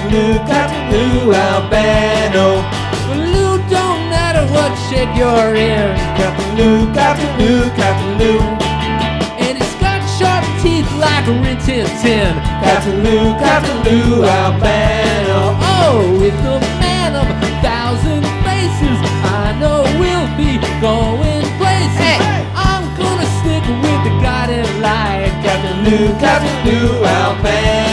Captain Lou Albano. Well, Lou, don't matter what shape you're in. Captain Lou, Captain Lou, Captain Lou. And he's got sharp teeth like a Rin Tin Tin. Captain Lou Albano. Oh, with the man of 1,000 faces, I know we'll be going places. Hey. I'm gonna stick with the guiding light. Captain Lou Albano.